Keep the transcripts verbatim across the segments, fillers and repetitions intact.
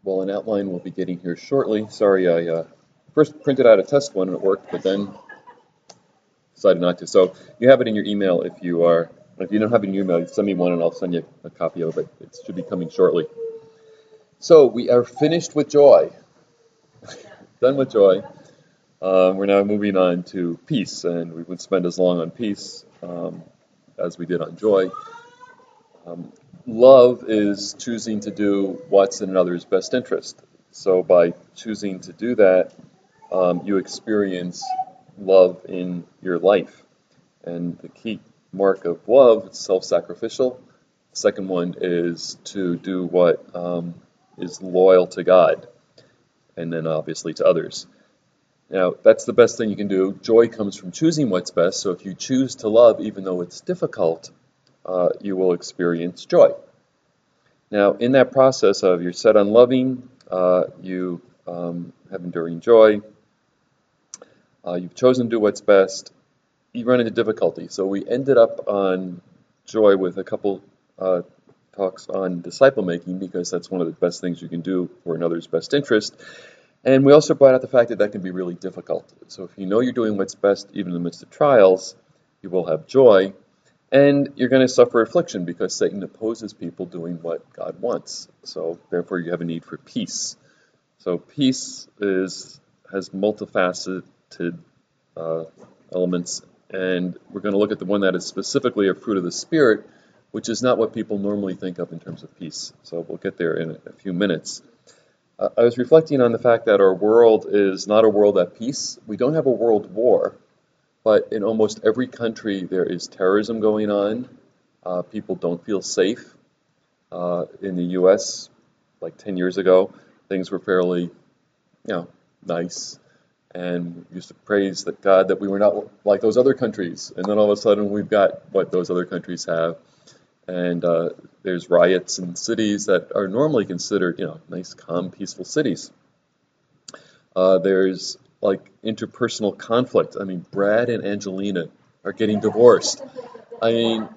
Well, an outline will be getting here shortly. Sorry, I uh, first printed out a test one and it worked, but then decided not to. So you have it in your email if you are. If you don't have it in your email, send me one and I'll send you a copy of it. It should be coming shortly. So we are finished with joy. Done with joy. Uh, we're now moving on to peace, and we would spend as long on peace um, as we did on joy. Um, love is choosing to do what's in another's best interest. So by choosing to do that, um, you experience love in your life. And the key mark of love is self-sacrificial. The second one is to do what um, is loyal to God, and then obviously to others. Now, that's the best thing you can do. Joy comes from choosing what's best. So if you choose to love, even though it's difficult, uh, you will experience joy. Now, in that process of you're set on loving, uh, you um, have enduring joy, uh, you've chosen to do what's best, you run into difficulty. So we ended up on joy with a couple uh, talks on disciple making, because that's one of the best things you can do for another's best interest. And we also brought out the fact that that can be really difficult. So if you know you're doing what's best, even in the midst of trials, you will have joy. And you're going to suffer affliction because Satan opposes people doing what God wants. So therefore you have a need for peace. So peace is has multifaceted uh, elements. And we're going to look at the one that is specifically a fruit of the Spirit, which is not what people normally think of in terms of peace. So we'll get there in a few minutes. Uh, I was reflecting on the fact that our world is not a world at peace. We don't have a world war, but in almost every country there is terrorism going on. Uh, people don't feel safe. Uh, in the U S, like ten years ago, things were fairly, you know, nice. And we used to praise that God that we were not like those other countries. And then all of a sudden we've got what those other countries have. And uh, there's riots in cities that are normally considered, you know, nice, calm, peaceful cities. Uh, there's like interpersonal conflict. I mean, Brad and Angelina are getting divorced. I mean,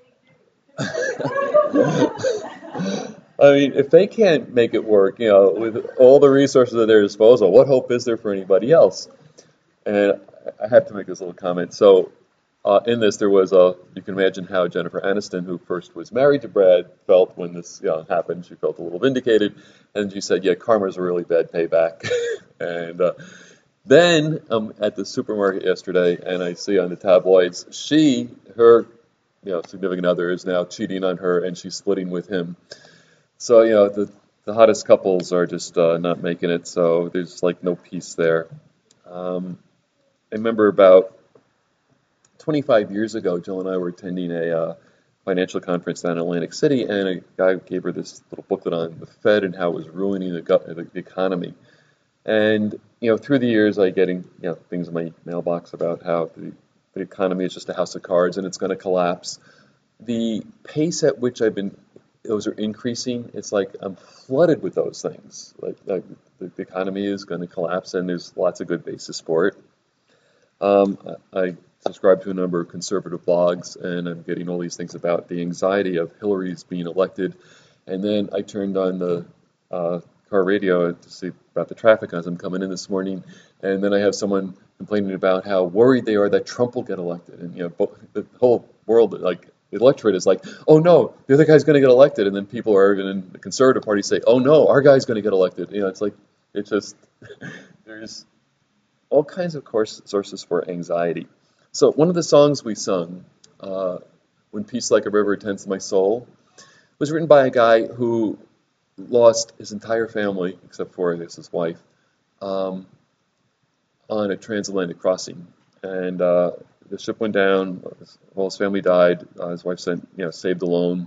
I mean, if they can't make it work, you know, with all the resources at their disposal, what hope is there for anybody else? And I have to make this little comment. So. Uh, in this, there was a, you can imagine how Jennifer Aniston, who first was married to Brad, felt when this you know, happened. She felt a little vindicated, and she said, yeah, karma's a really bad payback. and uh, then I'm um, at the supermarket yesterday, and I see on the tabloids, she, her you know, significant other is now cheating on her, and she's splitting with him. So, you know, the, the hottest couples are just uh, not making it, so there's like no peace there. Um, I remember about twenty-five years ago, Jill and I were attending a uh, financial conference down in Atlantic City, and a guy gave her this little booklet on the Fed and how it was ruining the, the economy. And, you know, through the years, I getting, you know, things in my mailbox about how the, the economy is just a house of cards and it's going to collapse. The pace at which I've been, those are increasing, it's like I'm flooded with those things. Like, like the, the economy is going to collapse, and there's lots of good basis for it. Um, I subscribe to a number of conservative blogs, and I'm getting all these things about the anxiety of Hillary's being elected. And then I turned on the uh, car radio to see about the traffic as I'm coming in this morning, and then I have someone complaining about how worried they are that Trump will get elected. And you know, both, the whole world, like the electorate, is like, "Oh no, the other guy's going to get elected," and then people are in the Conservative Party say, "Oh no, our guy's going to get elected." You know, it's like it's just there's all kinds of course sources for anxiety. So one of the songs we sung, uh, When Peace Like a River Attends My Soul, was written by a guy who lost his entire family, except for, I guess, his wife, um, on a transatlantic crossing. And uh, the ship went down, all his family died, uh, his wife sent, you know, saved alone.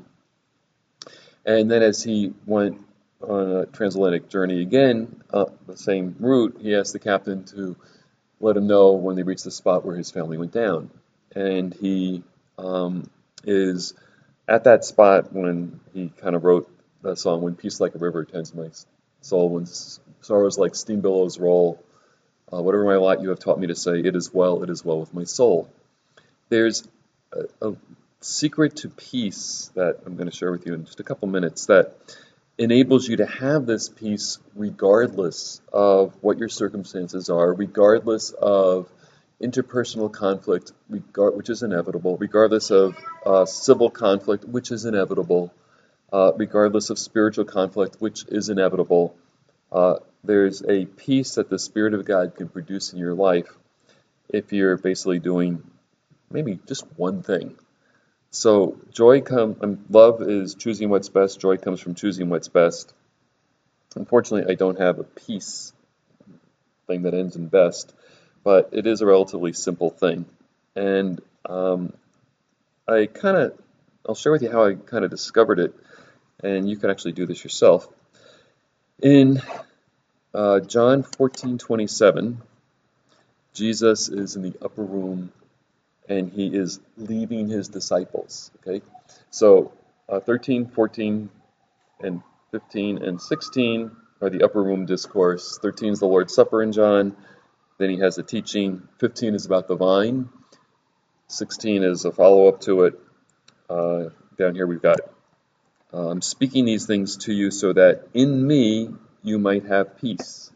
And then as he went on a transatlantic journey again, uh, the same route, he asked the captain to let him know when they reached the spot where his family went down. And he um, is at that spot when he kind of wrote the song, When Peace Like a River Attends My Soul, when sorrows like steam billows roll, uh, whatever my lot you have taught me to say, it is well, it is well with my soul. There's a, a secret to peace that I'm going to share with you in just a couple minutes, that enables you to have this peace regardless of what your circumstances are, regardless of interpersonal conflict, regard, which is inevitable, regardless of uh, civil conflict, which is inevitable, uh, regardless of spiritual conflict, which is inevitable. Uh, there's a peace that the Spirit of God can produce in your life if you're basically doing maybe just one thing. So joy comes, um, love is choosing what's best. Joy comes from choosing what's best. Unfortunately, I don't have a peace thing that ends in best, but it is a relatively simple thing. And um, I kind of, I'll share with you how I kind of discovered it, and you can actually do this yourself. In uh, John fourteen twenty-seven, Jesus is in the upper room and he is leaving his disciples. Okay, so uh, thirteen, fourteen, and fifteen, and sixteen are the upper room discourse. thirteen is the Lord's Supper in John. Then he has the teaching. fifteen is about the vine. sixteen is a follow-up to it. Uh, down here we've got, uh, I'm speaking these things to you so that in me you might have peace.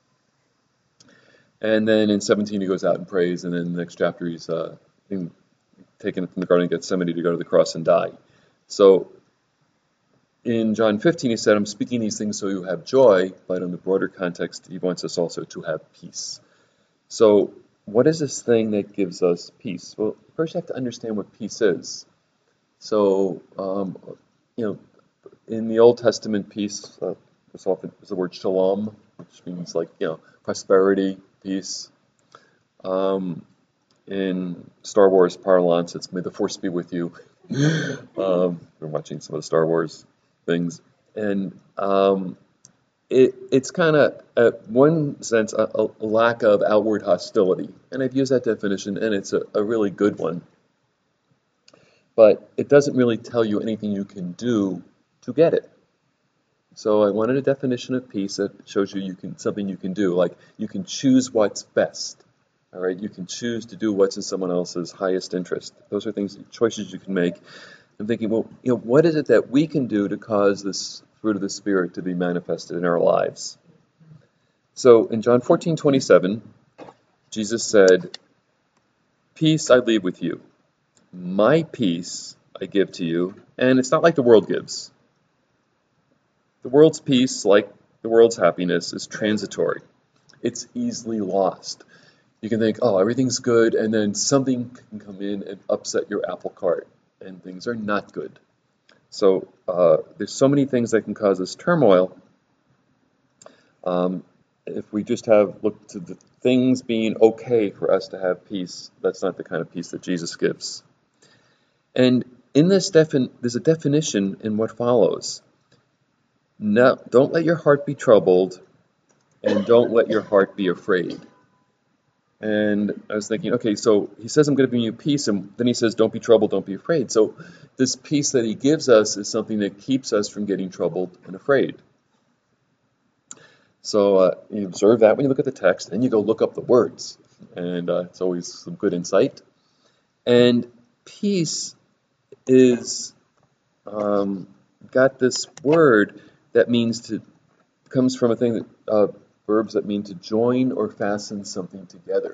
And then in seventeen he goes out and prays, and then in the next chapter he's uh, being taken from the Garden of Gethsemane to go to the cross and die. So in John fifteen he said, I'm speaking these things so you have joy, but in the broader context he wants us also to have peace. So what is this thing that gives us peace? Well, first you have to understand what peace is. So, um, you know, in the Old Testament, peace uh, is often is the word shalom, which means like, you know, prosperity, peace. Um, in Star Wars parlance, it's may the Force be with you. um, we're watching some of the Star Wars things, and um, it, it's kind of, at one sense, a, a lack of outward hostility. And I've used that definition, and it's a, a really good one. But it doesn't really tell you anything you can do to get it. So I wanted a definition of peace that shows you, you can something you can do, like you can choose what's best. All right, you can choose to do what's in someone else's highest interest. Those are things, choices you can make. I'm thinking, well, you know, what is it that we can do to cause this fruit of the Spirit to be manifested in our lives? So in John fourteen twenty-seven, Jesus said, "Peace I leave with you. My peace I give to you," and it's not like the world gives. The world's peace, like the world's happiness, is transitory. It's easily lost. You can think, oh, everything's good, and then something can come in and upset your apple cart, and things are not good. So uh, there's so many things that can cause us turmoil. Um, if we just have looked to the things being okay for us to have peace, that's not the kind of peace that Jesus gives. And in this, defin- there's a definition in what follows. No, don't let your heart be troubled, and don't let your heart be afraid. And I was thinking, okay, so he says, I'm going to bring you peace, and then he says, don't be troubled, don't be afraid. So this peace that he gives us is something that keeps us from getting troubled and afraid. So uh, you observe that when you look at the text, and you go look up the words, and uh, it's always some good insight. And peace is um, got this word that means to, comes from a thing that, uh, verbs that mean to join or fasten something together.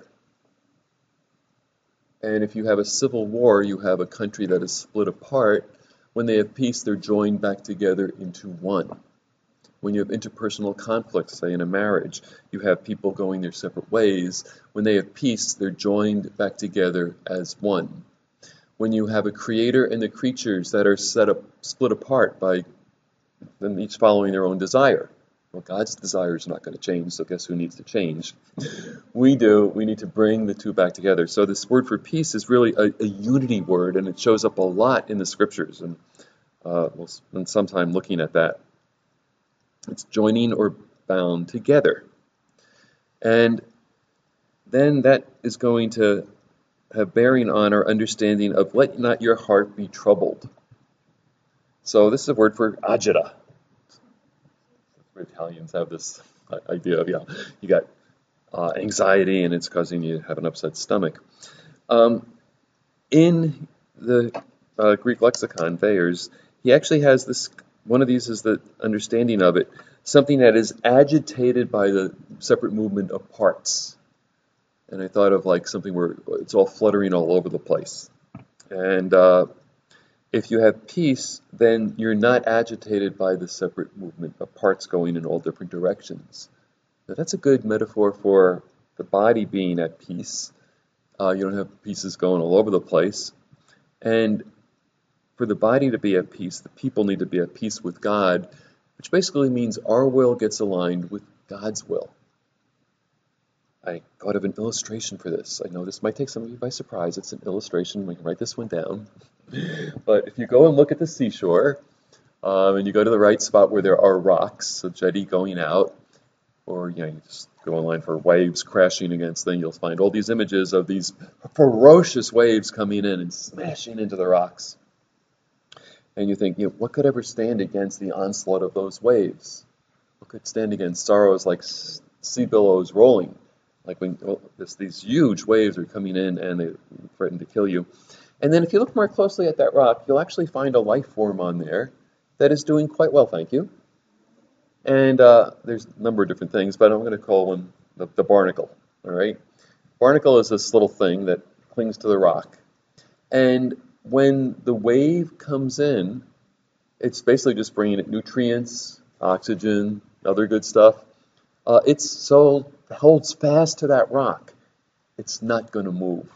And if you have a civil war, you have a country that is split apart. When they have peace, they're joined back together into one. When you have interpersonal conflicts, say in a marriage, you have people going their separate ways. When they have peace, they're joined back together as one. When you have a creator and the creatures that are set up, split apart by them each following their own desire. Well, God's desire is not going to change, so guess who needs to change? We do. We need to bring the two back together. So this word for peace is really a, a unity word, and it shows up a lot in the scriptures, and uh, we'll spend some time looking at that. It's joining or bound together. And then that is going to have bearing on our understanding of let not your heart be troubled. So this is a word for agita. Italians have this idea of, yeah, you got uh, anxiety and it's causing you to have an upset stomach. Um, in the uh, Greek lexicon, Thayer's, he actually has this one of these is the understanding of it, something that is agitated by the separate movement of parts. And I thought of like something where it's all fluttering all over the place. And uh, if you have peace, then you're not agitated by the separate movement of parts going in all different directions. Now, that's a good metaphor for the body being at peace. Uh, you don't have pieces going all over the place. And for the body to be at peace, the people need to be at peace with God, which basically means our will gets aligned with God's will. I thought of an illustration for this. I know this might take some of you by surprise. It's an illustration. We can write this one down. But if you go and look at the seashore, um, and you go to the right spot where there are rocks, a jetty going out, or you know, you just go online for waves crashing against things, you'll find all these images of these ferocious waves coming in and smashing into the rocks. And you think, you know, what could ever stand against the onslaught of those waves? What could stand against sorrows like sea billows rolling? Like when well, this, these huge waves are coming in and they threaten to kill you. And then if you look more closely at that rock, you'll actually find a life form on there that is doing quite well, thank you. And uh, there's a number of different things, but I'm going to call one the, the barnacle. All right, barnacle is this little thing that clings to the rock. And when the wave comes in, it's basically just bringing it nutrients, oxygen, other good stuff. Uh, it's so holds fast to that rock, it's not going to move.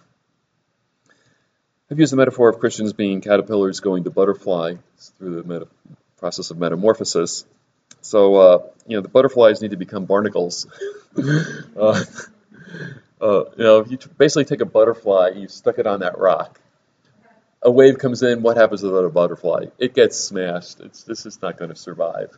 I've used the metaphor of Christians being caterpillars going to butterfly through the meta- process of metamorphosis. So, uh, you know, the butterflies need to become barnacles. uh, uh, you know, if you basically take a butterfly, you stuck it on that rock. A wave comes in, what happens to that butterfly? It gets smashed. It's, this is not going to survive.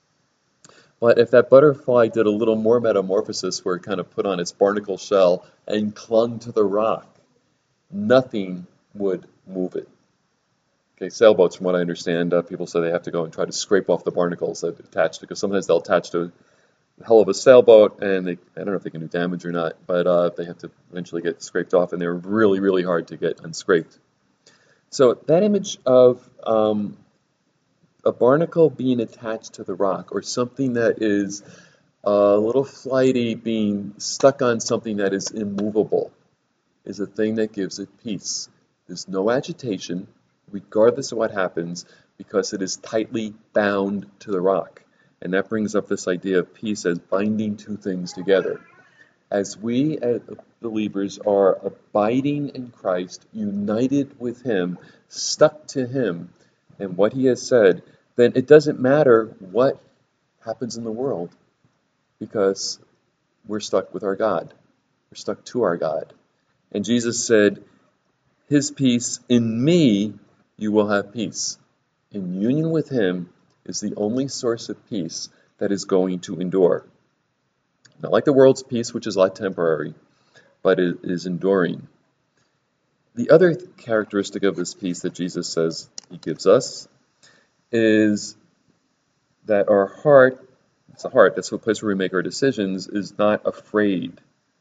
But if that butterfly did a little more metamorphosis where it kind of put on its barnacle shell and clung to the rock, nothing would move it. Okay, sailboats, from what I understand, uh, people say they have to go and try to scrape off the barnacles that attach to, because sometimes they'll attach to a hell of a sailboat, and they, I don't know if they can do damage or not, but uh, they have to eventually get scraped off, and they're really, really hard to get unscraped. So that image of um, a barnacle being attached to the rock, or something that is a little flighty being stuck on something that is immovable, is a thing that gives it peace. There's no agitation, regardless of what happens, because it is tightly bound to the rock. And that brings up this idea of peace as binding two things together. As we as believers are abiding in Christ, united with Him, stuck to Him and what He has said, then it doesn't matter what happens in the world, because we're stuck with our God. We're stuck to our God. And Jesus said, His peace, in me you will have peace. In union with Him is the only source of peace that is going to endure. Not like the world's peace, which is like temporary, but it is enduring. The other characteristic of this peace that Jesus says He gives us is that our heart, it's the heart, that's the place where we make our decisions, is not afraid.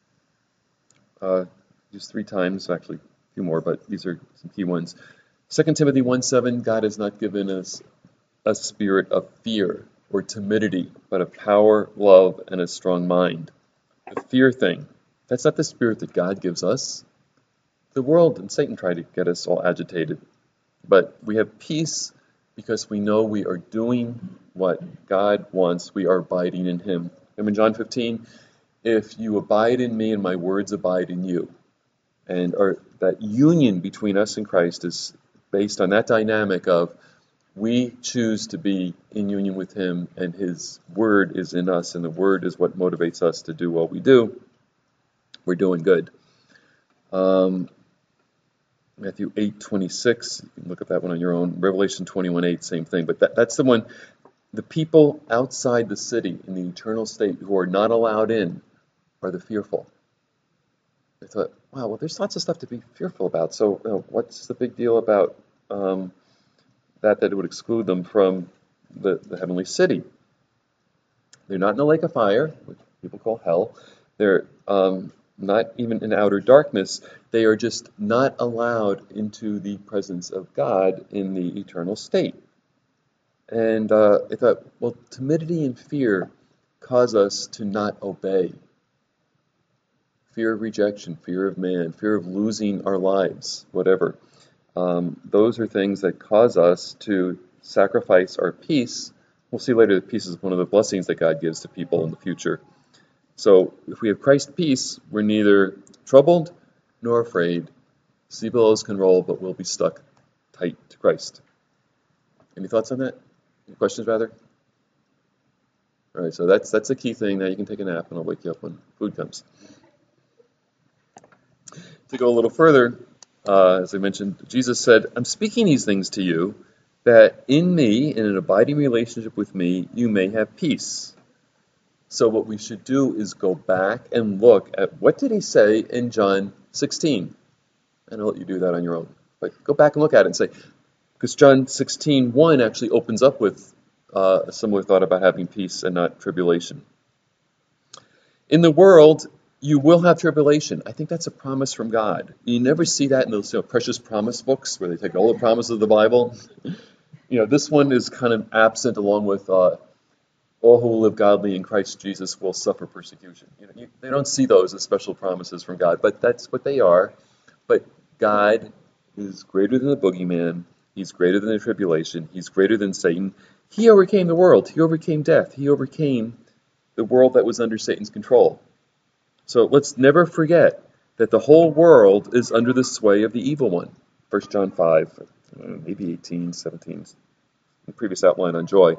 Uh, just three times, actually a few more, but these are some key ones. Second Timothy one seven, God has not given us a spirit of fear or timidity, but of power, love, and a strong mind. The fear thing, that's not the spirit that God gives us. The world and Satan try to get us all agitated. But we have peace because we know we are doing what God wants. We are abiding in Him. Remember in John fifteen, if you abide in me and my words abide in you. And our, that union between us and Christ is based on that dynamic of we choose to be in union with Him, and His Word is in us, and the Word is what motivates us to do what we do. We're doing good. Um, Matthew eight twenty-six, you can look at that one on your own. Revelation twenty-one eight, same thing. But that, that's the one, the people outside the city in the eternal state who are not allowed in are the fearful. I thought, wow, well, there's lots of stuff to be fearful about. So you know, what's the big deal about um, that, that it would exclude them from the, the heavenly city? They're not in the lake of fire, which people call hell. They're um, not even in outer darkness. They are just not allowed into the presence of God in the eternal state. And uh, I thought, well, timidity and fear cause us to not obey. Fear of rejection, fear of man, fear of losing our lives, whatever. Um, those are things that cause us to sacrifice our peace. We'll see later that peace is one of the blessings that God gives to people in the future. So if we have Christ's peace, we're neither troubled nor afraid. Sea billows can roll, but we'll be stuck tight to Christ. Any thoughts on that? Any questions, rather? All right, so that's that's a key thing. Now you can take a nap, and I'll wake you up when food comes. To go a little further, uh, as I mentioned, Jesus said, I'm speaking these things to you, that in me, in an abiding relationship with me, you may have peace. So what we should do is go back and look at what did he say in John sixteen. And I'll let you do that on your own. But go back and look at it and say, because John sixteen one actually opens up with uh, a similar thought about having peace and not tribulation. In the world, you will have tribulation. I think that's a promise from God. You never see that in those you know, precious promise books where they take all the promises of the Bible. You know, this one is kind of absent along with uh, all who will live godly in Christ Jesus will suffer persecution. You know, you, they don't see those as special promises from God, but that's what they are. But God is greater than the boogeyman. He's greater than the tribulation. He's greater than Satan. He overcame the world. He overcame death. He overcame the world that was under Satan's control. So let's never forget that the whole world is under the sway of the evil one. First John five, maybe eighteen, seventeen, the previous outline on joy.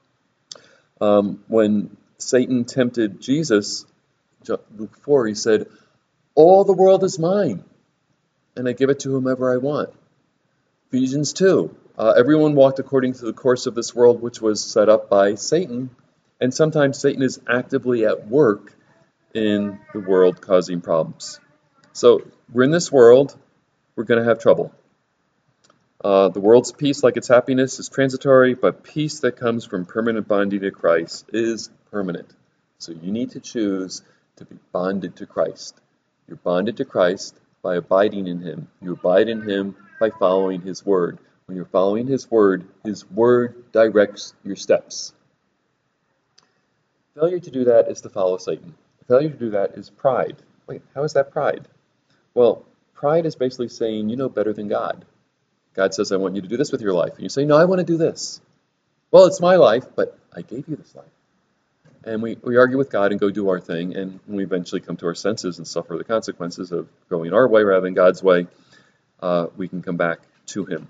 Um, when Satan tempted Jesus, Luke four, he said, all the world is mine, and I give it to whomever I want. Ephesians two, uh, everyone walked according to the course of this world, which was set up by Satan, and sometimes Satan is actively at work in the world causing problems. So we're in this world, we're going to have trouble. Uh, the world's peace, like its happiness, is transitory, but peace that comes from permanent bonding to Christ is permanent. So you need to choose to be bonded to Christ. You're bonded to Christ by abiding in Him. You abide in Him by following His Word. When you're following His Word, His Word directs your steps. Failure to do that is to follow Satan. Failure to do that is pride. Wait, how is that pride? Well, pride is basically saying you know better than God. God says, I want you to do this with your life. And you say, no, I want to do this. Well, it's my life, but I gave you this life. And we, we argue with God and go do our thing, and when we eventually come to our senses and suffer the consequences of going our way rather than God's way, uh, we can come back to Him.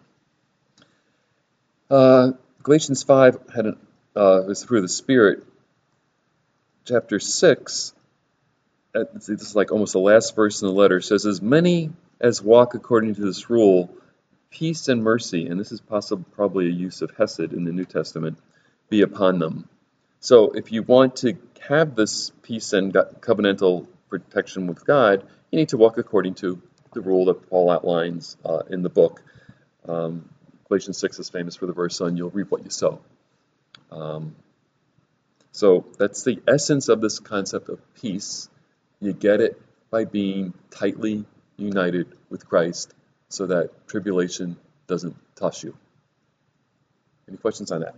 Uh, Galatians five had an, uh, was the fruit of the Spirit. Chapter six, uh, this is like almost the last verse in the letter, says, as many as walk according to this rule, peace and mercy, and this is possibly probably a use of Hesed in the New Testament, be upon them. So if you want to have this peace and covenantal protection with God, you need to walk according to the rule that Paul outlines uh, in the book. Um, Galatians six is famous for the verse, son, you'll reap what you sow. Um, so that's the essence of this concept of peace. You get it by being tightly united with Christ so that tribulation doesn't toss you. Any questions on that?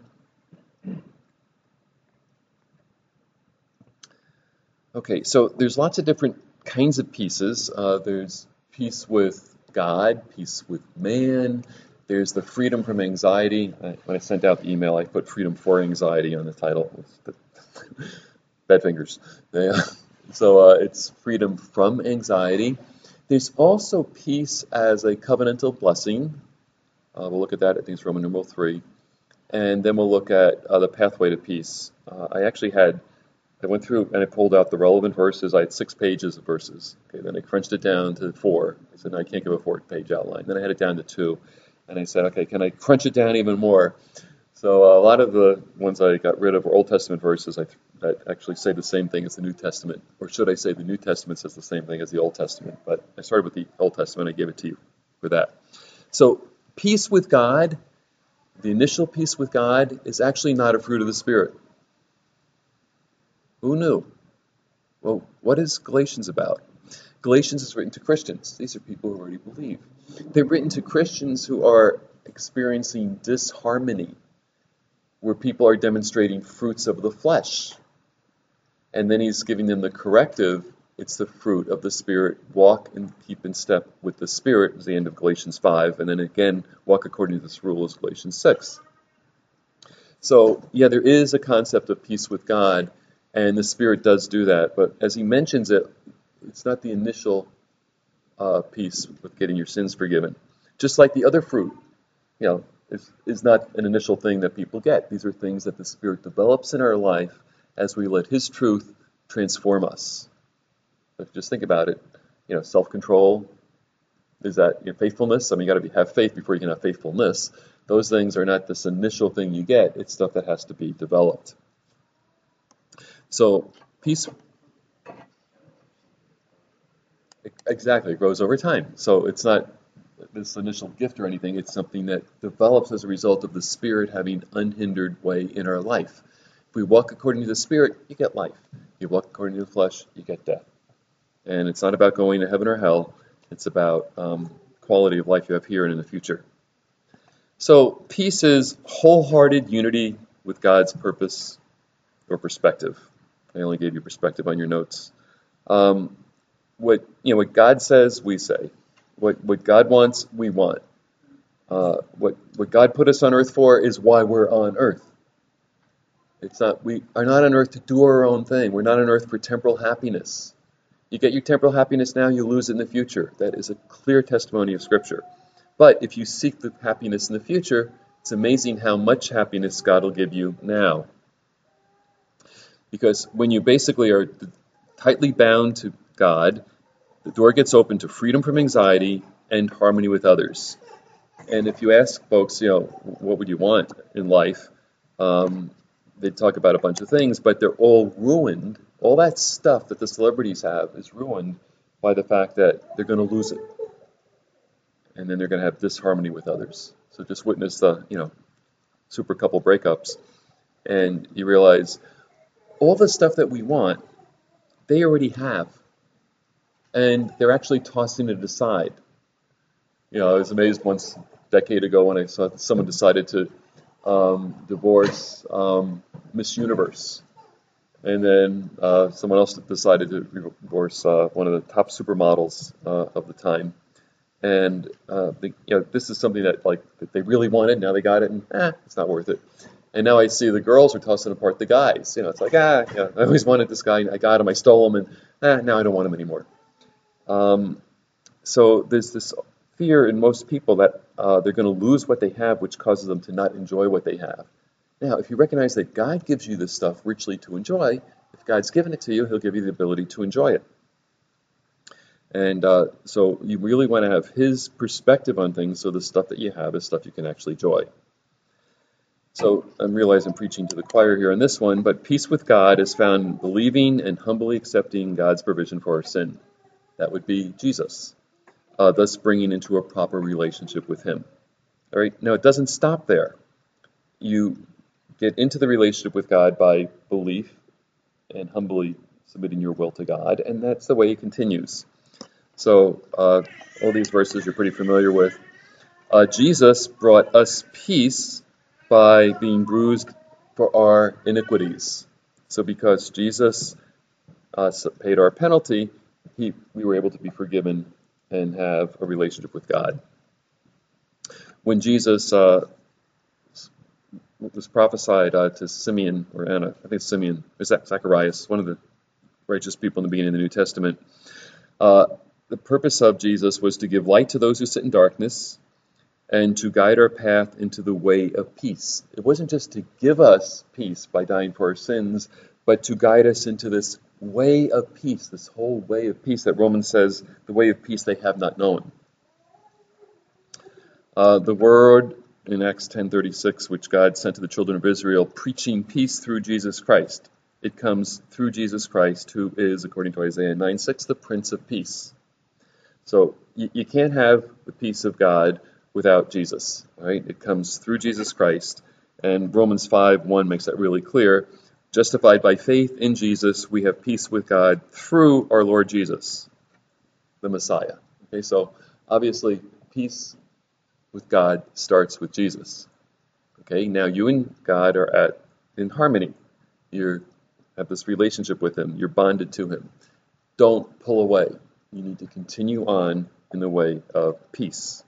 Okay, so there's lots of different kinds of peaces. Uh, there's peace with God, peace with man. There's the freedom from anxiety. I, when I sent out the email, I put freedom for anxiety on the title. Bad fingers. Yeah. So uh, it's freedom from anxiety. There's also peace as a covenantal blessing. Uh, we'll look at that. I think it's Roman numeral three. And then we'll look at uh, the pathway to peace. Uh, I actually had I went through and I pulled out the relevant verses. I had six pages of verses. Okay, then I crunched it down to four. I said, no, I can't give a four-page outline. Then I had it down to two. And I said, okay, can I crunch it down even more? So uh, a lot of the ones I got rid of were Old Testament verses I, that actually say the same thing as the New Testament. Or should I say the New Testament says the same thing as the Old Testament. But I started with the Old Testament. I gave it to you for that. So peace with God, the initial peace with God, is actually not a fruit of the Spirit. Who knew? Well, what is Galatians about? Galatians is written to Christians. These are people who already believe. They're written to Christians who are experiencing disharmony. where people are demonstrating fruits of the flesh. And then he's giving them the corrective. It's the fruit of the Spirit. Walk and keep in step with the Spirit is the end of Galatians five. And then again, walk according to this rule is Galatians six. So, yeah, there is a concept of peace with God, and the Spirit does do that. But as he mentions it, it's not the initial uh, peace with getting your sins forgiven. Just like the other fruit, you know, is, is not an initial thing that people get. These are things that the Spirit develops in our life as we let His truth transform us. But just think about it. You know, self-control, is that you know, faithfulness? I mean, you got to have faith before you can have faithfulness. Those things are not this initial thing you get. It's stuff that has to be developed. So, peace, exactly, it grows over time. So it's not this initial gift or anything. It's something that develops as a result of the Spirit having unhindered way in our life. If we walk according to the Spirit, you get life. If you walk according to the flesh, you get death. And it's not about going to heaven or hell. It's about um, quality of life you have here and in the future. So peace is wholehearted unity with God's purpose or perspective. I only gave you perspective on your notes. Um, what you know, what God says, we say. What what God wants, we want. Uh, what what God put us on earth for is why we're on earth. It's not we are not on earth to do our own thing. We're not on earth for temporal happiness. You get your temporal happiness now, you lose it in the future. That is a clear testimony of Scripture. But if you seek the happiness in the future, it's amazing how much happiness God will give you now. Because when you basically are tightly bound to God, the door gets open to freedom from anxiety and harmony with others. And if you ask folks, you know, what would you want in life, um, they talk about a bunch of things, but they're all ruined. All that stuff that the celebrities have is ruined by the fact that they're going to lose it. And then they're going to have disharmony with others. So just witness the, you know, super couple breakups, and you realize all the stuff that we want, they already have. And they're actually tossing it aside. You know, I was amazed once, a decade ago, when I saw someone decided to um, divorce um, Miss Universe. And then uh, someone else decided to divorce uh, one of the top supermodels uh, of the time. And uh, the, you know, this is something that like that they really wanted. Now they got it, and eh, it's not worth it. And now I see the girls are tossing apart the guys. You know, it's like ah, you know, I always wanted this guy. I got him. I stole him, and ah, now I don't want him anymore. Um, so there's this fear in most people that uh, they're going to lose what they have, which causes them to not enjoy what they have. Now, if you recognize that God gives you this stuff richly to enjoy, if God's given it to you, He'll give you the ability to enjoy it. And uh, so you really want to have His perspective on things, so the stuff that you have is stuff you can actually enjoy. So I realize I'm preaching to the choir here on this one, but peace with God is found in believing and humbly accepting God's provision for our sin. That would be Jesus, uh, thus bringing into a proper relationship with Him. All right. Now, it doesn't stop there. You get into the relationship with God by belief and humbly submitting your will to God, and that's the way it continues. So uh, all these verses you're pretty familiar with. Uh, Jesus brought us peace by being bruised for our iniquities. So because Jesus uh, paid our penalty, he, we were able to be forgiven and have a relationship with God. When Jesus uh, was prophesied uh, to Simeon, or Anna, I think it's Simeon, or Zacharias, one of the righteous people in the beginning of the New Testament, uh, the purpose of Jesus was to give light to those who sit in darkness and to guide our path into the way of peace. It wasn't just to give us peace by dying for our sins, but to guide us into this way of peace, this whole way of peace that Romans says, the way of peace they have not known. Uh, the word in Acts ten thirty-six, which God sent to the children of Israel, preaching peace through Jesus Christ. It comes through Jesus Christ, who is, according to Isaiah nine six, the Prince of Peace. So you, you can't have the peace of God without Jesus, right? It comes through Jesus Christ, and Romans five one makes that really clear. Justified by faith in Jesus, we have peace with God through our Lord Jesus, the Messiah. Okay, so obviously peace with God starts with Jesus. Okay, now you and God are at in harmony. You have this relationship with Him. You're bonded to Him. Don't pull away. You need to continue on in the way of peace.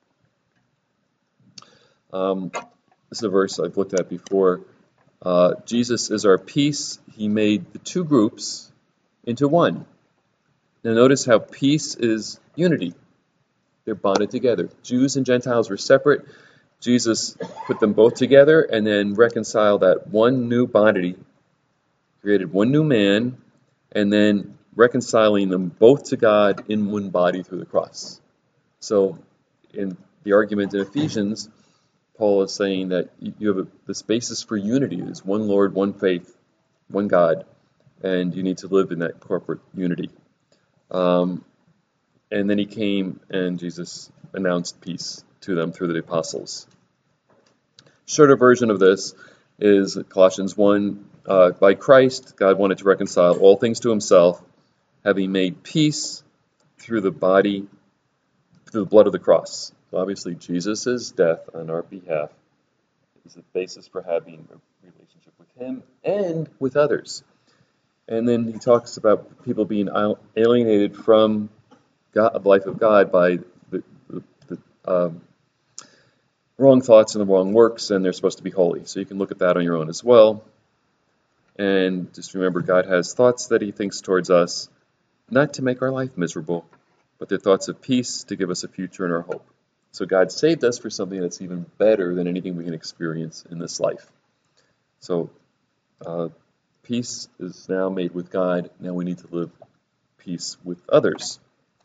Um, this is a verse I've looked at before. Uh, Jesus is our peace. He made the two groups into one. Now notice how peace is unity. They're bonded together. Jews and Gentiles were separate. Jesus put them both together and then reconciled that one new body, created one new man, and then reconciling them both to God in one body through the cross. So in the argument in Ephesians, Paul is saying that you have a, this basis for unity. There's one Lord, one faith, one God, and you need to live in that corporate unity. Um, and then he came and Jesus announced peace to them through the apostles. Shorter version of this is Colossians one. Uh, by Christ, God wanted to reconcile all things to himself, having made peace through the body, through the blood of the cross. So obviously, Jesus' death on our behalf is the basis for having a relationship with him and with others. And then he talks about people being alienated from God, the life of God by the, the, the um, wrong thoughts and the wrong works, and they're supposed to be holy. So you can look at that on your own as well. And just remember, God has thoughts that he thinks towards us, not to make our life miserable, but they're thoughts of peace to give us a future and our hope. So God saved us for something that's even better than anything we can experience in this life. So uh, peace is now made with God. Now we need to live peace with others.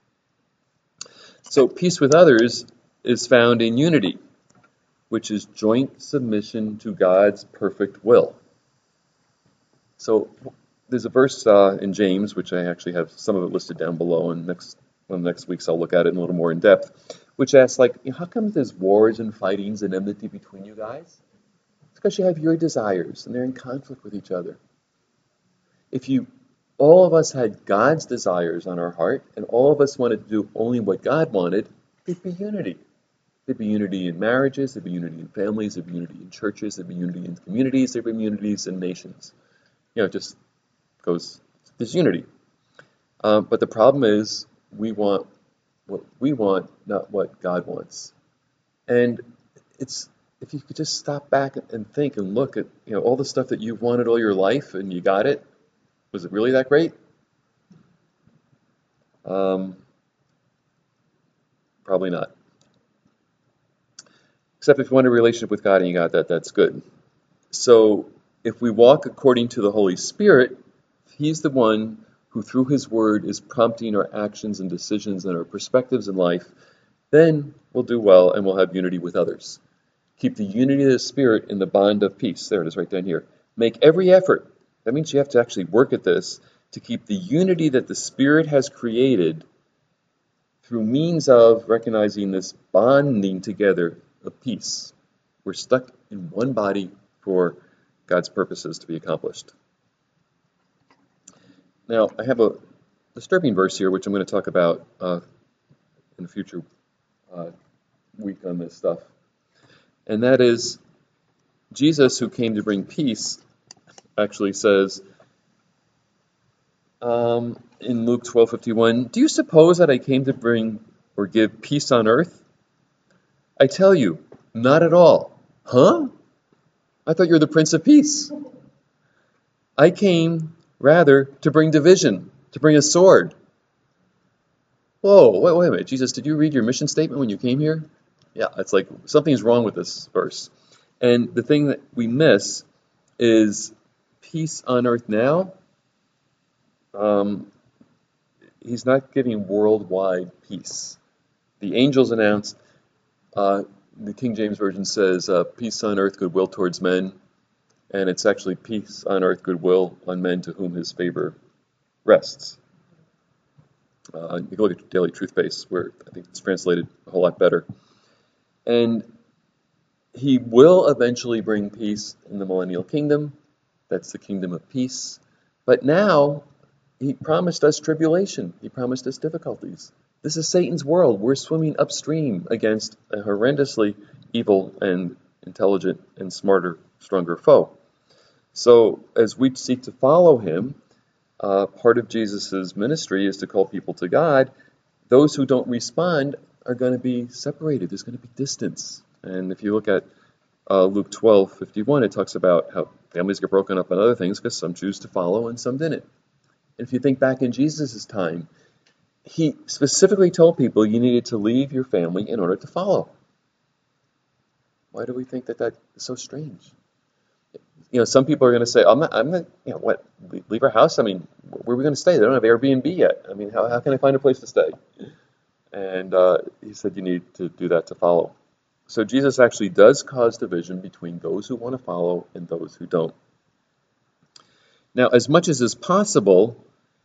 So peace with others is found in unity, which is joint submission to God's perfect will. So there's a verse uh, in James, which I actually have some of it listed down below, and next one of the next weeks I'll look at it in a little more in depth, which asks, like, you know, how come there's wars and fightings and enmity between you guys? It's because you have your desires, and they're in conflict with each other. If you, all of us had God's desires on our heart, and all of us wanted to do only what God wanted, there'd be unity. There'd be unity in marriages, there'd be unity in families, there'd be unity in churches, there'd be unity in communities, there'd be unities in nations. You know, it just goes, there's unity. Um, but the problem is, we want what we want, not what God wants. And it's, if you could just stop back and think and look at, you know, all the stuff that you've wanted all your life and you got it, was it really that great? Um, probably not. Except if you want a relationship with God and you got that, that's good. So if we walk according to the Holy Spirit, he's the one who through his word is prompting our actions and decisions and our perspectives in life, then we'll do well and we'll have unity with others. Keep the unity of the Spirit in the bond of peace. There it is right down here. Make every effort. That means you have to actually work at this to keep the unity that the Spirit has created through means of recognizing this bonding together of peace. We're stuck in one body for God's purposes to be accomplished. Now, I have a disturbing verse here, which I'm going to talk about uh, in a future uh, week on this stuff. And that is, Jesus, who came to bring peace, actually says um, in Luke twelve fifty-one, do you suppose that I came to bring or give peace on earth? I tell you, not at all. Huh? I thought you were the Prince of Peace. I came, rather, to bring division, to bring a sword. Whoa, wait, wait a minute. Jesus, did you read your mission statement when you came here? Yeah, it's like something's wrong with this verse. And the thing that we miss is peace on earth now. Um, he's not giving worldwide peace. The angels announced, uh, the King James Version says, uh, peace on earth, goodwill towards men. And it's actually peace on earth, goodwill on men to whom his favor rests. Uh, you can look at Daily Truth Base, where I think it's translated a whole lot better. And he will eventually bring peace in the millennial kingdom. That's the kingdom of peace. But now, he promised us tribulation. He promised us difficulties. This is Satan's world. We're swimming upstream against a horrendously evil and intelligent and smarter, stronger foe. So as we seek to follow him, uh, part of Jesus' ministry is to call people to God. Those who don't respond are going to be separated. There's going to be distance. And if you look at uh, Luke twelve fifty-one, it talks about how families get broken up on other things because some choose to follow and some didn't. And if you think back in Jesus' time, he specifically told people you needed to leave your family in order to follow. Why do we think that that is so strange? You know, some people are going to say, I'm not, I'm not, you know, what, leave our house? I mean, where are we going to stay? They don't have Airbnb yet. I mean, how, how can I find a place to stay? And uh, he said you need to do that to follow. So Jesus actually does cause division between those who want to follow and those who don't. Now, as much as is possible,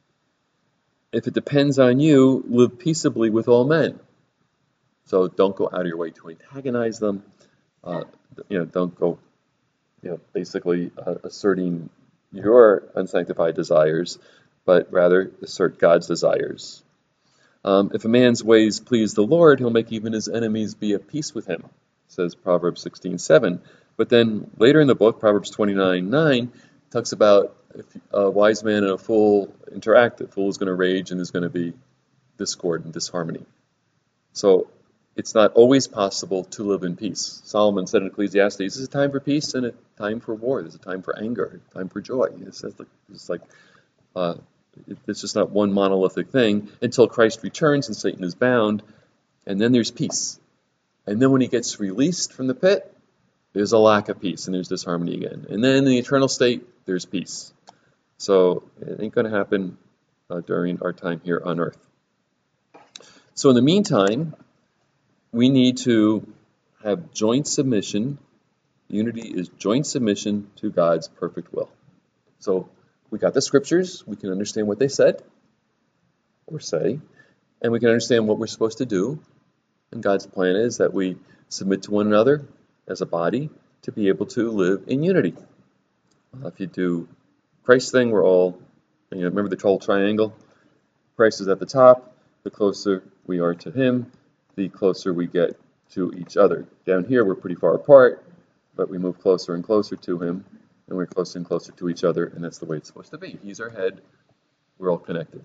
if it depends on you, live peaceably with all men. So don't go out of your way to antagonize them. Uh, you know, don't go, you know, basically uh, asserting your unsanctified desires, but rather assert God's desires. Um, if a man's ways please the Lord, he'll make even his enemies be at peace with him, says Proverbs sixteen seven. But then later in the book, Proverbs twenty-nine nine talks about if a wise man and a fool interact, the fool is going to rage and there's going to be discord and disharmony. So it's not always possible to live in peace. Solomon said in Ecclesiastes, there's a time for peace and a time for war. There's a time for anger, a time for joy. It's like, it's like uh, it's just not one monolithic thing until Christ returns and Satan is bound, and then there's peace. And then when he gets released from the pit, there's a lack of peace and there's disharmony again. And then in the eternal state, there's peace. So it ain't going to happen uh, during our time here on earth. So in the meantime, we need to have joint submission. Unity is joint submission to God's perfect will. So we got the scriptures, we can understand what they said or say, and we can understand what we're supposed to do. And God's plan is that we submit to one another as a body to be able to live in unity. Uh, if you do Christ's thing, we're all, you know, remember the tall triangle? Christ is at the top. The closer we are to him, the closer we get to each other. Down here, we're pretty far apart, but we move closer and closer to him, and we're closer and closer to each other, and that's the way it's supposed to be. He's our head. We're all connected.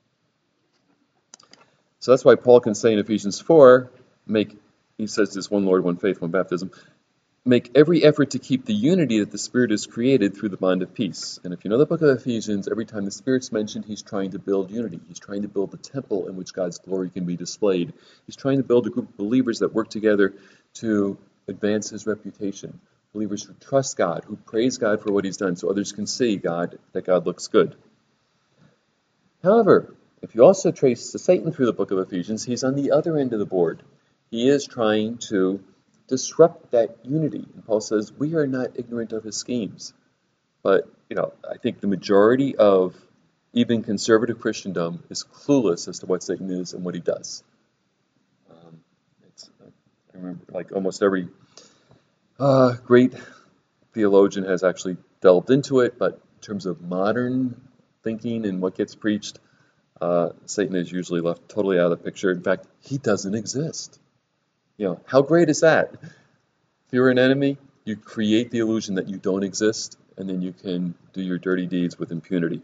So that's why Paul can say in Ephesians four, make, he says this, one Lord, one faith, one baptism, make every effort to keep the unity that the Spirit has created through the bond of peace. And if you know the book of Ephesians, every time the Spirit's mentioned, he's trying to build unity. He's trying to build the temple in which God's glory can be displayed. He's trying to build a group of believers that work together to advance his reputation. Believers who trust God, who praise God for what he's done, so others can see God, that God looks good. However, if you also trace the Satan through the book of Ephesians, he's on the other end of the board. He is trying to disrupt that unity. And Paul says, we are not ignorant of his schemes. But, you know, I think the majority of even conservative Christendom is clueless as to what Satan is and what he does. Um, it's, I remember, like, almost every uh, great theologian has actually delved into it, but in terms of modern thinking and what gets preached, uh, Satan is usually left totally out of the picture. In fact, he doesn't exist. You know, how great is that? If you're an enemy, you create the illusion that you don't exist, and then you can do your dirty deeds with impunity.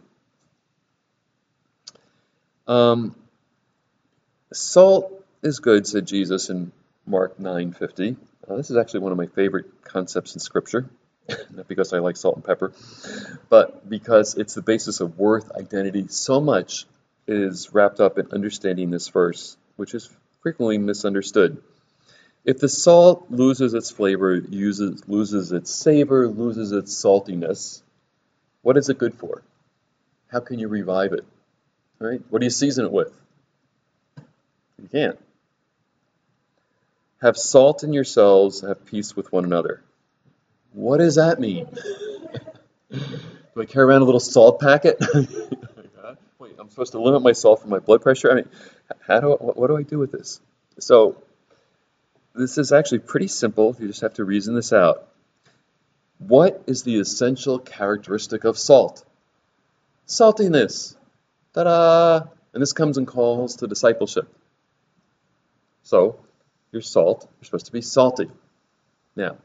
Um, salt is good, said Jesus in Mark nine fifty. Uh, this is actually one of my favorite concepts in Scripture. Not because I like salt and pepper, but because it's the basis of worth, identity. So much is wrapped up in understanding this verse, which is frequently misunderstood. If the salt loses its flavor, uses, loses its savor, loses its saltiness, what is it good for? How can you revive it? Right? What do you season it with? You can't. Have salt in yourselves, have peace with one another. What does that mean? Do I carry around a little salt packet? Wait, I'm supposed to limit my salt for my blood pressure? I mean, how do I, what do I do with this? So, this is actually pretty simple. You just have to reason this out. What is the essential characteristic of salt? Saltiness. Ta-da! And this comes in calls to discipleship. So, you're salt. You're supposed to be salty. Now,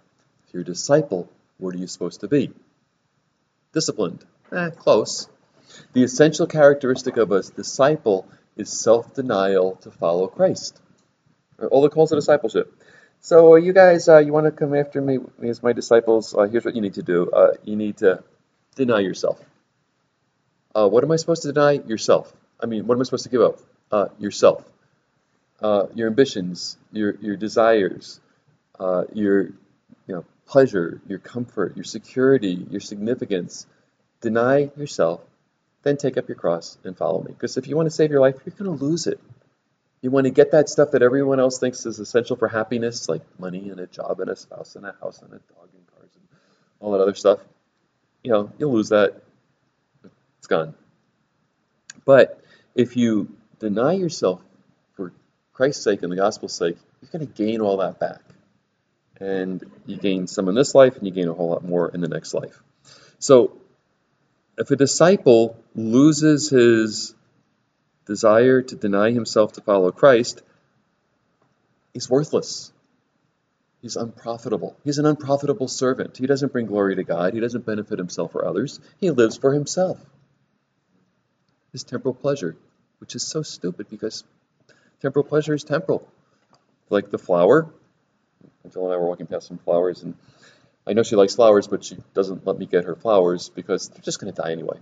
If you're a disciple, what are you supposed to be? Disciplined. Eh, close. The essential characteristic of a disciple is self-denial to follow Christ. All the calls to discipleship. So uh, you guys, uh, you want to come after me as my disciples? Uh, here's what you need to do. Uh, you need to deny yourself. Uh, what am I supposed to deny? Yourself. I mean, what am I supposed to give up? Uh, yourself. Uh, your ambitions, your your desires, uh, your you know pleasure, your comfort, your security, your significance. Deny yourself, then take up your cross and follow me. Because if you want to save your life, you're going to lose it. You want to get that stuff that everyone else thinks is essential for happiness, like money and a job and a spouse and a house and a dog and cars and all that other stuff. You know, you'll lose that. It's gone. But if you deny yourself for Christ's sake and the gospel's sake, you're going to gain all that back. And you gain some in this life, and you gain a whole lot more in the next life. So, if a disciple loses his desire to deny himself to follow Christ, he's worthless. He's unprofitable. He's an unprofitable servant. He doesn't bring glory to God. He doesn't benefit himself or others. He lives for himself. His temporal pleasure, which is so stupid because temporal pleasure is temporal. Like the flower. Jill and I were walking past some flowers, and I know she likes flowers, but she doesn't let me get her flowers because they're just going to die anyway.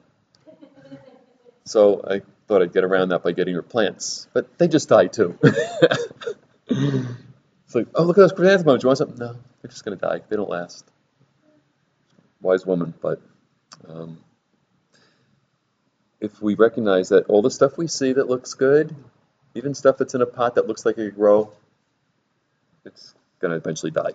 So I thought I'd get around that by getting her plants, but they just die too. It's like, oh, look at those chrysanthemums. You want something? No, they're just going to die. They don't last. Wise woman, but um, if we recognize that all the stuff we see that looks good, even stuff that's in a pot that looks like it could grow, it's going to eventually die.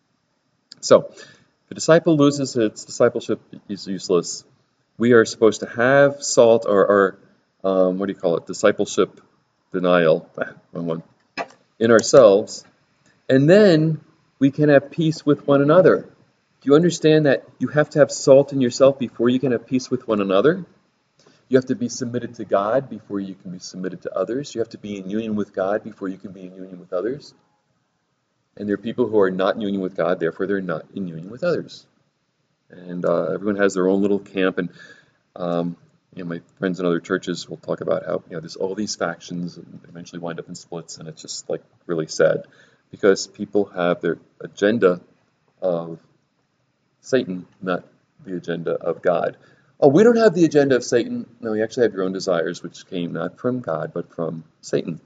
So, if a disciple loses its discipleship, is useless. We are supposed to have salt, or, or um, what do you call it, discipleship denial, ah, wrong one, in ourselves, and then we can have peace with one another. Do you understand that you have to have salt in yourself before you can have peace with one another? You have to be submitted to God before you can be submitted to others. You have to be in union with God before you can be in union with others. And there are people who are not in union with God, therefore they're not in union with others. And uh, everyone has their own little camp, and um, you know, my friends in other churches will talk about how you know there's all these factions and eventually wind up in splits, and it's just like really sad because people have their agenda of Satan, not the agenda of God. Oh, we don't have the agenda of Satan. No, you actually have your own desires, which came not from God, but from Satan.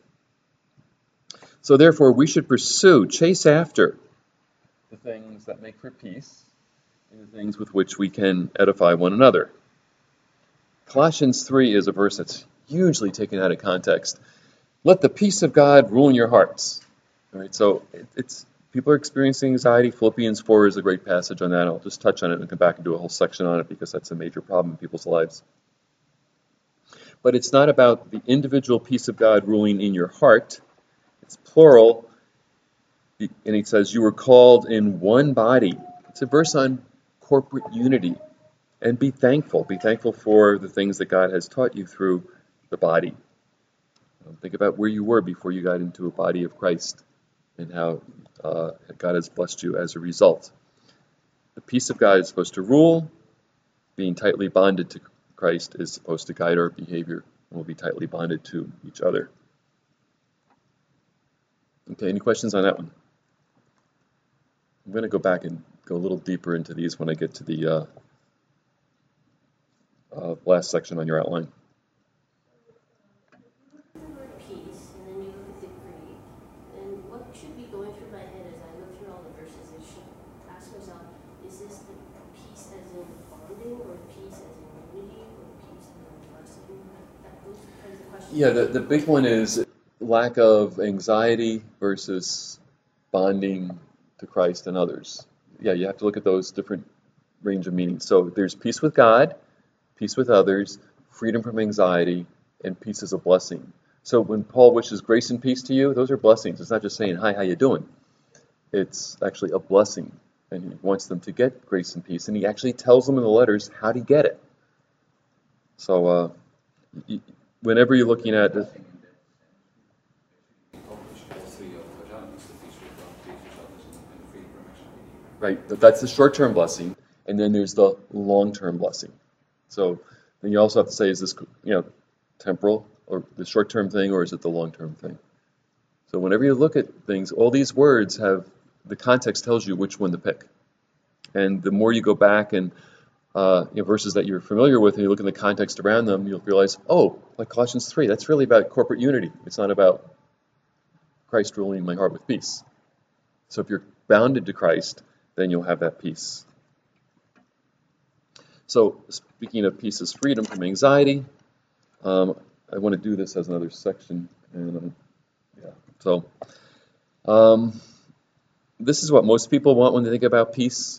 So therefore, we should pursue, chase after the things that make for peace and the things with which we can edify one another. Colossians three is a verse that's hugely taken out of context. Let the peace of God rule in your hearts. All right, so it, it's people are experiencing anxiety. Philippians four is a great passage on that. I'll just touch on it and come back and do a whole section on it because that's a major problem in people's lives. But it's not about the individual peace of God ruling in your heart. It's plural, and he says, you were called in one body. It's a verse on corporate unity. And be thankful. Be thankful for the things that God has taught you through the body. Think about where you were before you got into a body of Christ and how uh, God has blessed you as a result. The peace of God is supposed to rule. Being tightly bonded to Christ is supposed to guide our behavior, and we'll be tightly bonded to each other. Okay, any questions on that one? I'm going to go back and go a little deeper into these when I get to the uh, uh, last section on your outline. The word peace, and then you look at the Greek, and what should be going through my head as I look through all the verses, I should ask myself, is this the peace as in bonding, or peace as in unity, or peace as in blessing? That, those kinds of questions. Yeah, the, the big one is lack of anxiety versus bonding to Christ and others. Yeah, you have to look at those different range of meanings. So there's peace with God, peace with others, freedom from anxiety, and peace is a blessing. So when Paul wishes grace and peace to you, those are blessings. It's not just saying, hi, how you doing? It's actually a blessing, and he wants them to get grace and peace, and he actually tells them in the letters how to get it. So uh, whenever you're looking at this, right? That- That's the short-term blessing, and then there's the long-term blessing. So then you also have to say, is this, you know, temporal or the short-term thing, or is it the long-term thing? So whenever you look at things, all these words have, the context tells you which one to pick. And the more you go back and uh, you know, verses that you're familiar with, and you look in the context around them, you'll realize, oh, like Colossians three, that's really about corporate unity. It's not about Christ ruling my heart with peace. So if you're bounded to Christ, then you'll have that peace. So speaking of peace is freedom from anxiety. Um, I want to do this as another section, and um, yeah. So um, this is what most people want when they think about peace.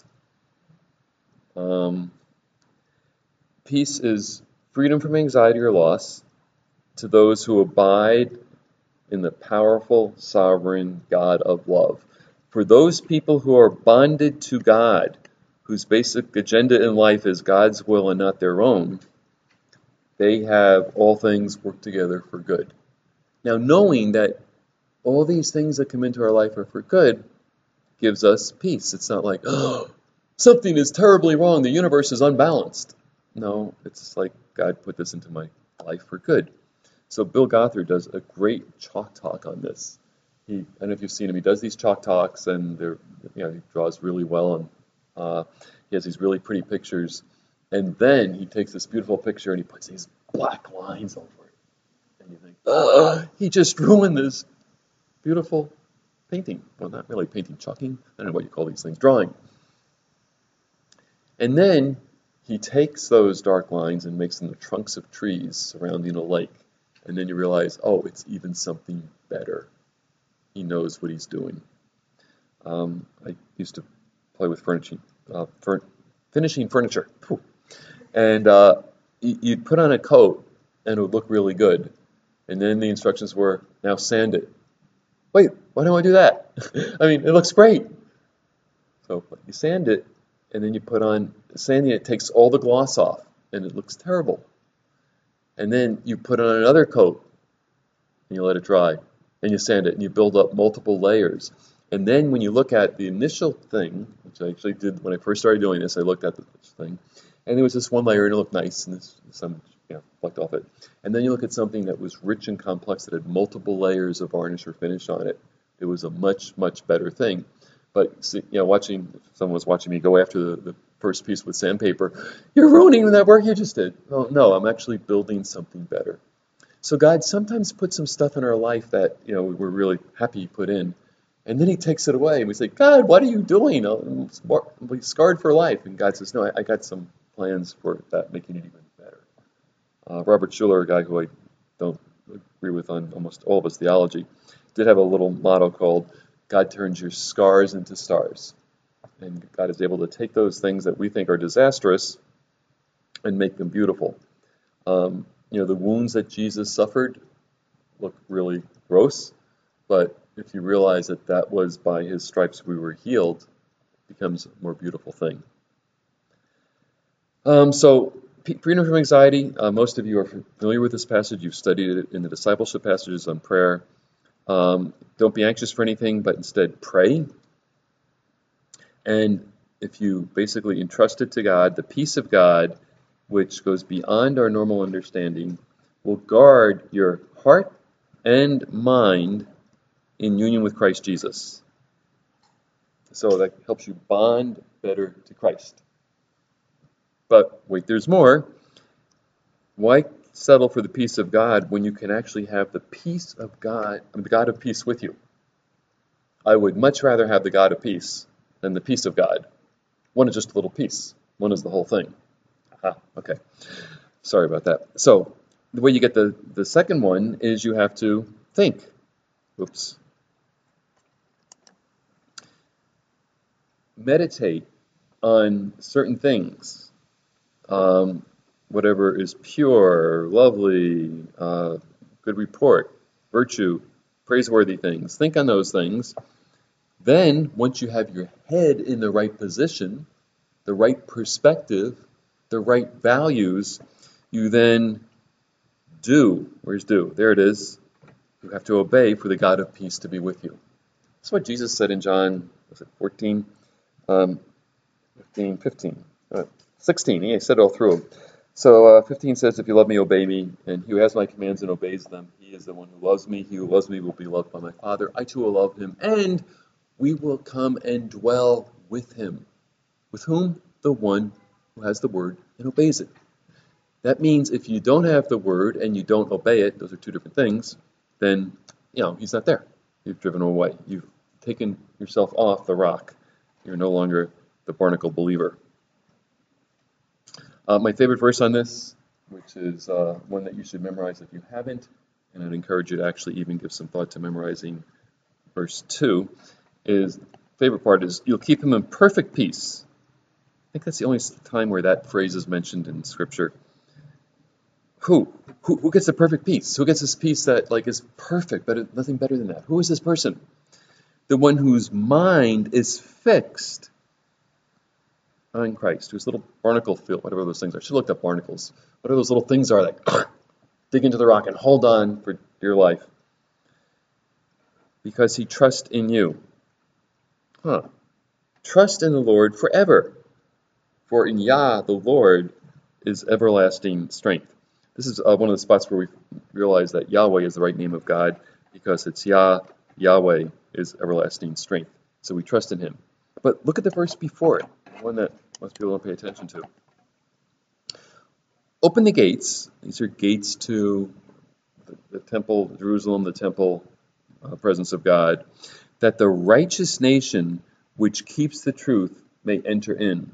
Um, peace is freedom from anxiety or loss to those who abide in the powerful, sovereign God of love. For those people who are bonded to God, whose basic agenda in life is God's will and not their own, they have all things work together for good. Now, knowing that all these things that come into our life are for good gives us peace. It's not like, oh, something is terribly wrong, the universe is unbalanced. No, it's like God put this into my life for good. So Bill Gothard does a great chalk talk on this. He, I don't know if you've seen him, he does these chalk talks, and they're, you know, he draws really well, and uh, he has these really pretty pictures. And then he takes this beautiful picture and he puts these black lines over it. And you think, oh, he just ruined this beautiful painting. Well, not really painting, chalking. I don't know what you call these things, drawing. And then he takes those dark lines and makes them the trunks of trees surrounding a lake. And then you realize, oh, it's even something better. He knows what he's doing. Um, I used to play with furnishing, uh, fur- finishing furniture. Whew. And uh, you'd put on a coat and it would look really good. And then the instructions were, now sand it. Wait, why don't I do that? I mean, it looks great. So you sand it, and then you put on, sanding it takes all the gloss off, and it looks terrible. And then you put on another coat, and you let it dry, and you sand it, and you build up multiple layers. And then when you look at the initial thing, which I actually did when I first started doing this, I looked at this thing, and there was this one layer, and it looked nice, and this, some, you know, flecked off it. And then you look at something that was rich and complex, that had multiple layers of varnish or finish on it. It was a much, much better thing. But, see, you know, watching, if someone was watching me go after the, the first piece with sandpaper, you're ruining that work you just did. Oh, no, I'm actually building something better. So God sometimes puts some stuff in our life that, you know, we're really happy He put in, and then He takes it away, and we say, God, what are you doing? I'm scarred for life. And God says, no, I, I got some plans for that, making it even better. Uh, Robert Schuller, a guy who I don't agree with on almost all of his theology, did have a little motto called, God turns your scars into stars. And God is able to take those things that we think are disastrous and make them beautiful. Um, you know, the wounds that Jesus suffered look really gross, but if you realize that that was by His stripes we were healed, it becomes a more beautiful thing. Um, so, freedom from anxiety, uh, most of you are familiar with this passage. You've studied it in the discipleship passages on prayer. Um, don't be anxious for anything, but instead pray. And if you basically entrust it to God, the peace of God, which goes beyond our normal understanding, will guard your heart and mind in union with Christ Jesus. So that helps you bond better to Christ. But wait, there's more. Why settle for the peace of God when you can actually have the peace of God, I mean, the God of peace with you? I would much rather have the God of peace than the peace of God. One is just a little piece. One is the whole thing. Aha, okay. Sorry about that. So the way you get the, the second one is you have to think. Oops. Meditate on certain things. Um, whatever is pure, lovely, uh, good report, virtue, praiseworthy things. Think on those things. Then, once you have your head in the right position, the right perspective, the right values, you then do. Where's do? There it is. You have to obey for the God of peace to be with you. That's what Jesus said in John, was it fourteen? Um, fifteen, fifteen, uh, sixteen, he said it all through them. So uh, fifteen says, if you love me, obey me, and he who has my commands and obeys them, he is the one who loves me. He who loves me will be loved by my Father. I too will love him, and we will come and dwell with him. With whom? The one who has the word and obeys it. That means if you don't have the word and you don't obey it, those are two different things, then, you know, he's not there. You've driven him away. You've taken yourself off the rock. You're no longer the barnacle believer. Uh, my favorite verse on this, which is uh, one that you should memorize if you haven't, and I'd encourage you to actually even give some thought to memorizing verse two, is, favorite part is, you'll keep him in perfect peace. I think that's the only time where that phrase is mentioned in Scripture. Who? Who, who gets the perfect peace? Who gets this peace that like is perfect, but nothing better than that? Who is this person? The one whose mind is fixed on Christ, whose little barnacle feel, whatever those things are. I should have looked up barnacles. Whatever those little things are that dig into the rock and hold on for dear life. Because he trusts in you. Huh. Trust in the Lord forever. For in Yah, the Lord, is everlasting strength. This is uh, one of the spots where we realize that Yahweh is the right name of God, because it's Yah, Yahweh is everlasting strength. So we trust in him. But look at the verse before it, the one that most people don't pay attention to. Open the gates. These are gates to the, the temple, Jerusalem, the temple, uh, presence of God, that the righteous nation which keeps the truth may enter in.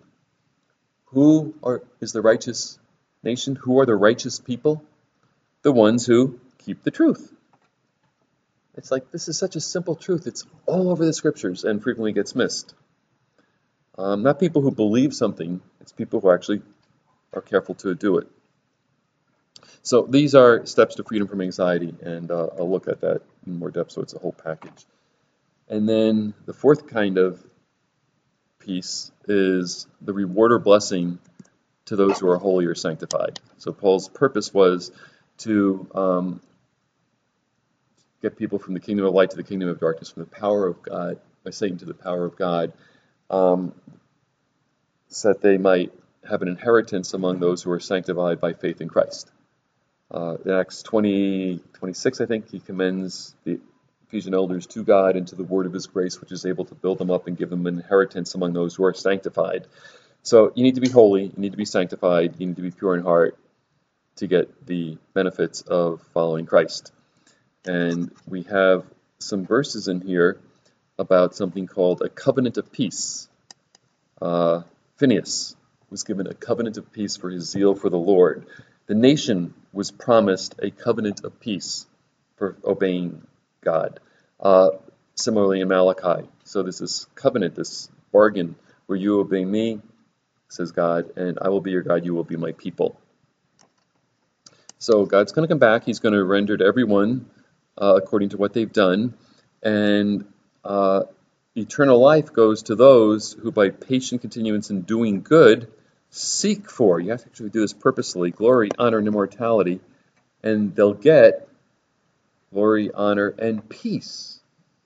Who are, is the righteous nation? Who are the righteous people? The ones who keep the truth. It's like, this is such a simple truth. It's all over the Scriptures and frequently gets missed. Um, not people who believe something. It's people who actually are careful to do it. So these are steps to freedom from anxiety, and uh, I'll look at that in more depth, so it's a whole package. And then the fourth kind of peace is the reward or blessing to those who are holy or sanctified. So Paul's purpose was to um, get people from the kingdom of light to the kingdom of darkness, from the power of God, by Satan to the power of God, um, so that they might have an inheritance among those who are sanctified by faith in Christ. Uh, in Acts twenty, twenty-six, I think, he commends the Ephesian elders to God and to the word of his grace, which is able to build them up and give them an inheritance among those who are sanctified. So you need to be holy, you need to be sanctified, you need to be pure in heart to get the benefits of following Christ. And we have some verses in here about something called a covenant of peace. Uh, Phinehas was given a covenant of peace for his zeal for the Lord. The nation was promised a covenant of peace for obeying God. Uh, similarly in Malachi. So there's this covenant, this bargain, where you obey me, says God, and I will be your God, you will be my people. So God's going to come back. He's going to render to everyone uh, according to what they've done. And uh, eternal life goes to those who by patient continuance in doing good seek for, you have to actually do this purposely, glory, honor, and immortality, and they'll get glory, honor, and peace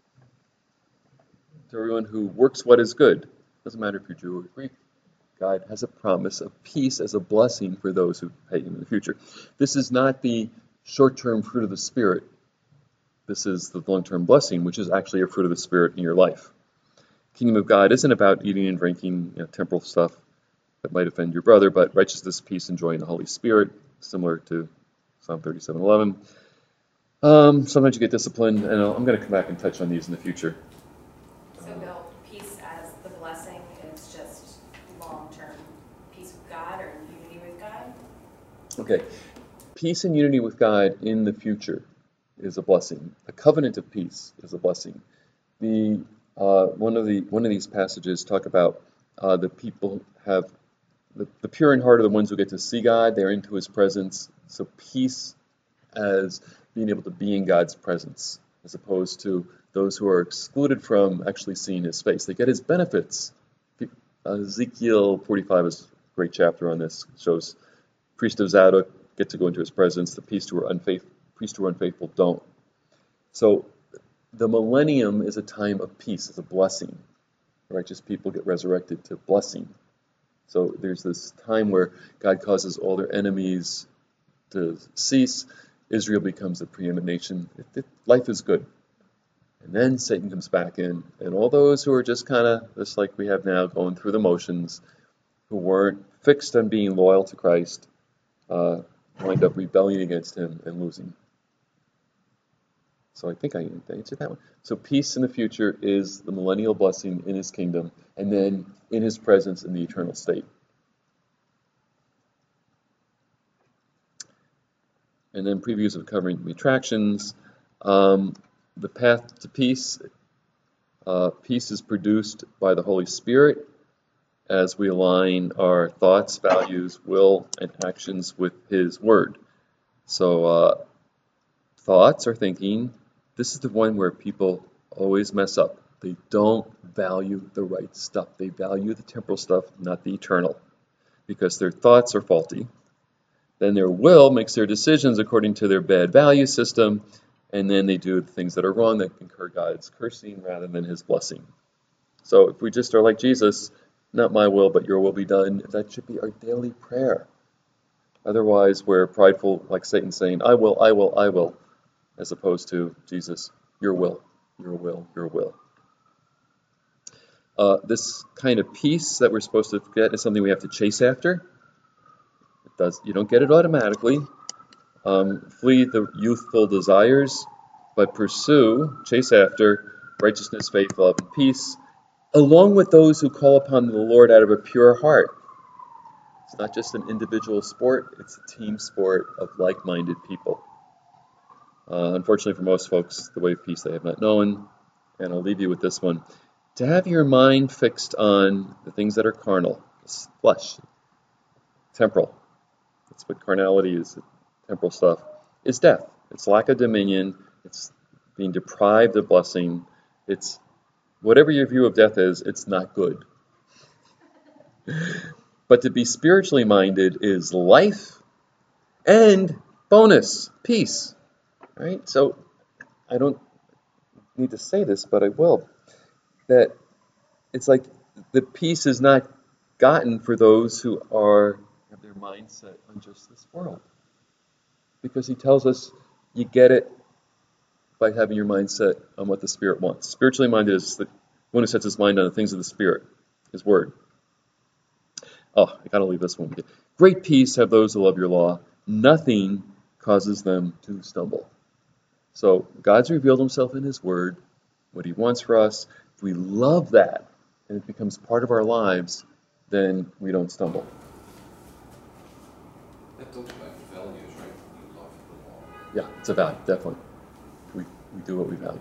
to everyone who works what is good. Doesn't matter if you're Jew or Greek. God has a promise of peace as a blessing for those who pay him in the future. This is not the short-term fruit of the Spirit. This is the long-term blessing, which is actually a fruit of the Spirit in your life. Kingdom of God isn't about eating and drinking, you know, temporal stuff that might offend your brother, but righteousness, peace, and joy in the Holy Spirit, similar to Psalm thirty-seven eleven. Um, sometimes you get disciplined, and I'm going to come back and touch on these in the future. So Bill, peace as the blessing is just long-term peace with God or unity with God? Okay. Peace and unity with God in the future is a blessing. A covenant of peace is a blessing. The uh, one of the one of these passages talk about uh, the people have the, the pure in heart are the ones who get to see God. They're into his presence. So peace as being able to be in God's presence, as opposed to those who are excluded from actually seeing his face. They get his benefits. Uh, Ezekiel forty-five is a great chapter on this. It shows priest of Zadok get to go into his presence. The priests who are unfaithful, priests who are unfaithful don't. So the millennium is a time of peace, it's a blessing. righteous people get resurrected to blessing. So there's this time where God causes all their enemies to cease. Israel becomes the preeminent nation. It, it, life is good. And then Satan comes back in, and all those who are just kind of, just like we have now, going through the motions, who weren't fixed on being loyal to Christ, uh, wind up rebelling against him and losing. So I think I answered that one. So peace in the future is the millennial blessing in his kingdom, and then in his presence in the eternal state. And then previews of covering retractions. Um, the path to peace. Uh, peace is produced by the Holy Spirit as we align our thoughts, values, will, and actions with his word. So uh, thoughts are thinking. This is the one where people always mess up. They don't value the right stuff. They value the temporal stuff, not the eternal, because their thoughts are faulty. Then their will makes their decisions according to their bad value system, and then they do the things that are wrong that incur God's cursing rather than his blessing. So if we just are like Jesus, not my will, but your will be done, that should be our daily prayer. Otherwise, we're prideful, like Satan saying, I will, I will, I will, as opposed to Jesus, your will, your will, your will. Uh, this kind of peace that we're supposed to get is something we have to chase after. It does. You don't get it automatically. Um, flee the youthful desires, but pursue, chase after righteousness, faith, love, and peace, along with those who call upon the Lord out of a pure heart. It's not just an individual sport, it's a team sport of like-minded people. Uh, unfortunately for most folks, the way of peace they have not known, and I'll leave you with this one. To have your mind fixed on the things that are carnal, flesh, temporal, that's what carnality is, temporal stuff, is death. It's lack of dominion, it's being deprived of blessing, it's whatever your view of death is, it's not good. But to be spiritually minded is life and bonus, peace. Right? So I don't need to say this, but I will. That it's like the peace is not gotten for those who are have their mindset on just this world. Because he tells us you get it by having your mindset on what the Spirit wants. Spiritually minded is the one who sets his mind on the things of the Spirit, his word. Oh, I gotta leave this one. Great peace have those who love your law. Nothing causes them to stumble. So God's revealed himself in his word, what he wants for us. If we love that and it becomes part of our lives, then we don't stumble. That talks about values, right? You love the law. Yeah, it's a value, definitely. We, we do what we value.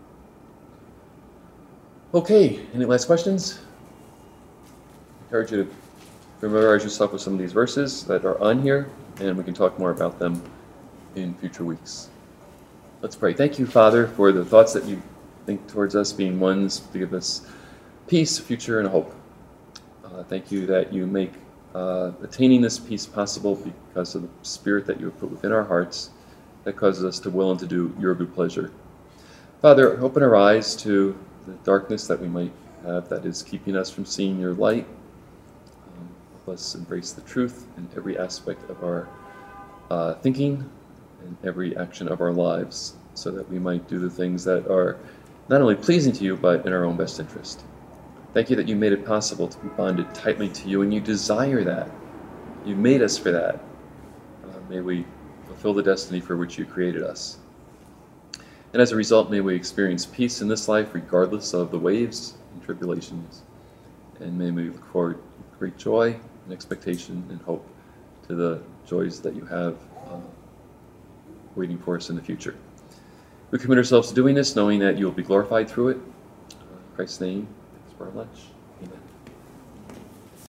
Okay, any last questions? I encourage you to familiarize yourself with some of these verses that are on here, and we can talk more about them in future weeks. Let's pray. Thank you, Father, for the thoughts that you think towards us, being ones to give us peace, future, and hope. Uh, thank you that you make uh, attaining this peace possible because of the Spirit that you have put within our hearts that causes us to will and to do your good pleasure. Father, open our eyes to the darkness that we might have that is keeping us from seeing your light. Um, help us embrace the truth in every aspect of our uh, thinking and every action of our lives, so that we might do the things that are not only pleasing to you, but in our own best interest. Thank you that you made it possible to be bonded tightly to you, and you desire that. You made us for that. Uh, may we fulfill the destiny for which you created us. And as a result, may we experience peace in this life, regardless of the waves and tribulations. And may we look forward with great joy and expectation and hope to the joys that you have uh, waiting for us in the future. We commit ourselves to doing this, knowing that you will be glorified through it. In Christ's name, thanks very much.